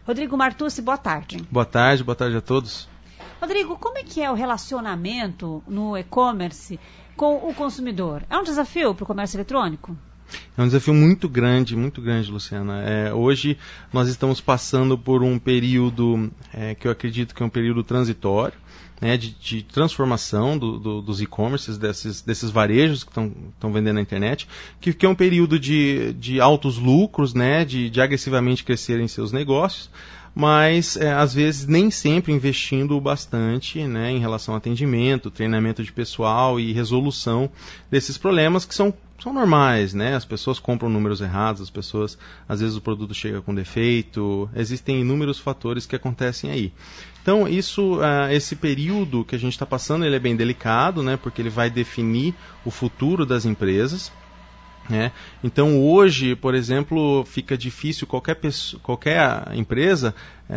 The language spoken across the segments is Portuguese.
Rodrigo Martucci, boa tarde. Boa tarde a todos. Rodrigo, como é que é o relacionamento no e-commerce com o consumidor? É um desafio para o comércio eletrônico? É um desafio muito grande, Luciana. Hoje nós estamos passando por um período que eu acredito que é um período transitório, né, de transformação dos e-commerces, desses varejos que estão vendendo na internet, que é um período de altos lucros, né, de agressivamente crescerem seus negócios, mas às vezes nem sempre investindo bastante, né, em relação ao atendimento, treinamento de pessoal e resolução desses problemas que são normais, né? As pessoas compram números errados, às vezes o produto chega com defeito, existem inúmeros fatores que acontecem aí. Então, esse período que a gente está passando, ele é bem delicado, né? Porque ele vai definir o futuro das empresas. Então, hoje, por exemplo, fica difícil qualquer empresa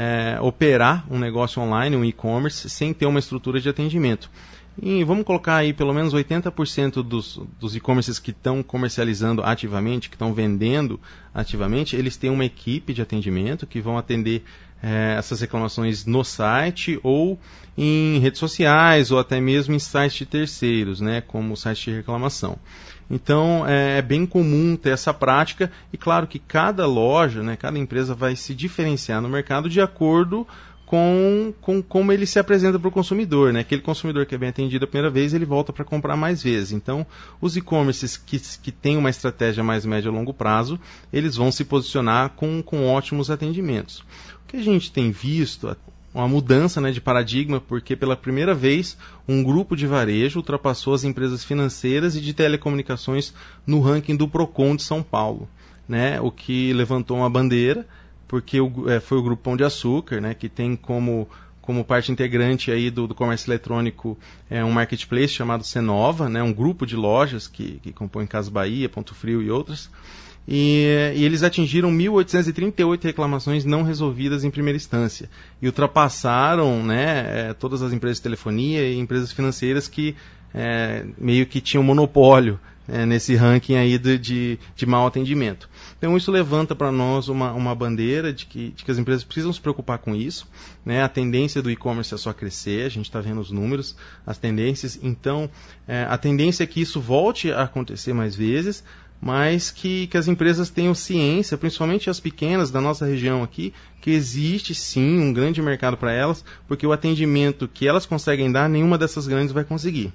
operar um negócio online, um e-commerce, sem ter uma estrutura de atendimento. E vamos colocar aí pelo menos 80% dos e-commerces que estão comercializando ativamente, que estão vendendo ativamente, eles têm uma equipe de atendimento que vão atender essas reclamações no site ou em redes sociais ou até mesmo em sites de terceiros, né, como o site de reclamação. Então, é bem comum ter essa prática e claro que cada loja, né, cada empresa vai se diferenciar no mercado de acordo com como ele se apresenta para o consumidor, né? Aquele consumidor que é bem atendido a primeira vez, ele volta para comprar mais vezes. Então, os e-commerces que têm uma estratégia mais média a longo prazo, eles vão se posicionar com ótimos atendimentos. O que a gente tem visto, uma mudança, né, de paradigma, porque pela primeira vez um grupo de varejo ultrapassou as empresas financeiras e de telecomunicações no ranking do Procon de São Paulo, né? O que levantou uma bandeira, porque foi o Grupo Pão de Açúcar, né, que tem como parte integrante aí do comércio eletrônico um marketplace chamado Cenova, né, um grupo de lojas que compõem Casas Bahia, Ponto Frio e outras. E eles atingiram 1.838 reclamações não resolvidas em primeira instância. E ultrapassaram, né, todas as empresas de telefonia e empresas financeiras que meio que tinham monopólio nesse ranking aí de mau atendimento. Então isso levanta para nós uma bandeira de que as empresas precisam se preocupar com isso, né? A tendência do e-commerce é só crescer, a gente está vendo os números, as tendências. Então a tendência é que isso volte a acontecer mais vezes, mas que as empresas tenham ciência, principalmente as pequenas da nossa região aqui, que existe sim um grande mercado para elas, porque o atendimento que elas conseguem dar, nenhuma dessas grandes vai conseguir.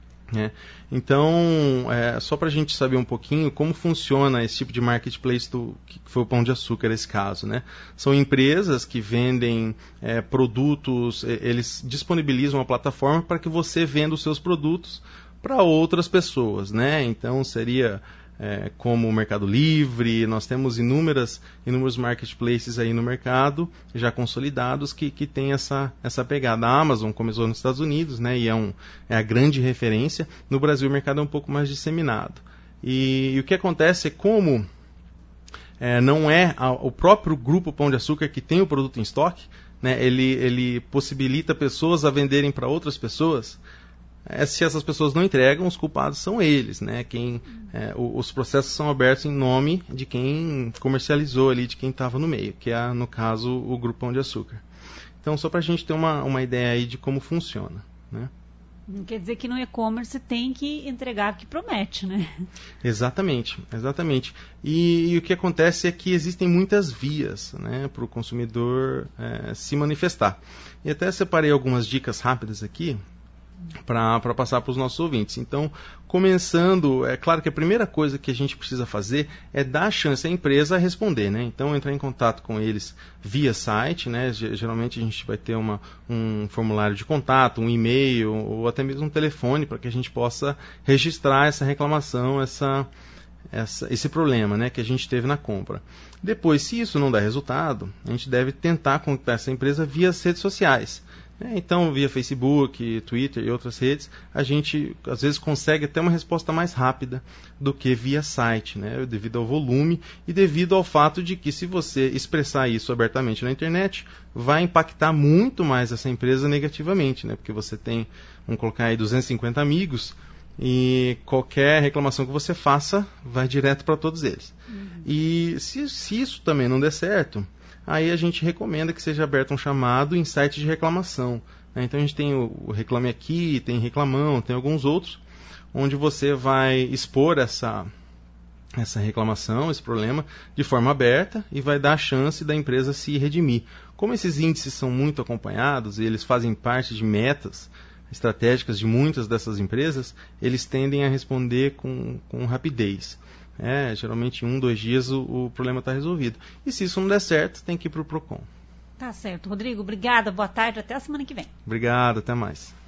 Então, só para a gente saber um pouquinho como funciona esse tipo de marketplace que foi o Pão de Açúcar nesse caso, né? São empresas que vendem produtos, eles disponibilizam uma plataforma para que você venda os seus produtos para outras pessoas, né? Então seria como o Mercado Livre, nós temos inúmeros marketplaces aí no mercado, já consolidados, que tem essa pegada. A Amazon começou nos Estados Unidos, né, e é a grande referência. No Brasil o mercado é um pouco mais disseminado. E o que acontece é como não é o próprio Grupo Pão de Açúcar que tem o produto em estoque, né, ele possibilita pessoas a venderem para outras pessoas. Se essas pessoas não entregam, os culpados são eles, né? Os processos são abertos em nome de quem comercializou ali, de quem estava no meio, que é, no caso, o Grupo Pão de Açúcar. Então, só para a gente ter uma ideia aí de como funciona, né? Quer dizer que no e-commerce tem que entregar o que promete, né? Exatamente. E o que acontece é que existem muitas vias, né, para o consumidor se manifestar. E até separei algumas dicas rápidas aqui, para passar para os nossos ouvintes. Então, começando, é claro que a primeira coisa que a gente precisa fazer é dar a chance à empresa a responder, né? Então, entrar em contato com eles via site, né? Geralmente a gente vai ter um formulário de contato, um e-mail ou até mesmo um telefone para que a gente possa registrar essa reclamação, esse problema, né, que a gente teve na compra. Depois, se isso não der resultado, a gente deve tentar contatar essa empresa via as redes sociais. Então, via Facebook, Twitter e outras redes, a gente às vezes consegue até uma resposta mais rápida do que via site, né? Devido ao volume e devido ao fato de que, se você expressar isso abertamente na internet, vai impactar muito mais essa empresa negativamente, né? Porque você tem, vamos colocar aí, 250 amigos, e qualquer reclamação que você faça vai direto para todos eles. E se isso também não der certo, aí a gente recomenda que seja aberto um chamado em site de reclamação. Então a gente tem o Reclame Aqui, tem Reclamão, tem alguns outros, onde você vai expor essa reclamação, esse problema, de forma aberta e vai dar a chance da empresa se redimir. Como esses índices são muito acompanhados e eles fazem parte de metas estratégicas de muitas dessas empresas, eles tendem a responder com rapidez. Geralmente em 1-2 dias o problema está resolvido. E se isso não der certo, tem que ir para o PROCON. Tá certo. Rodrigo, obrigada, boa tarde, até a semana que vem. Obrigado, até mais.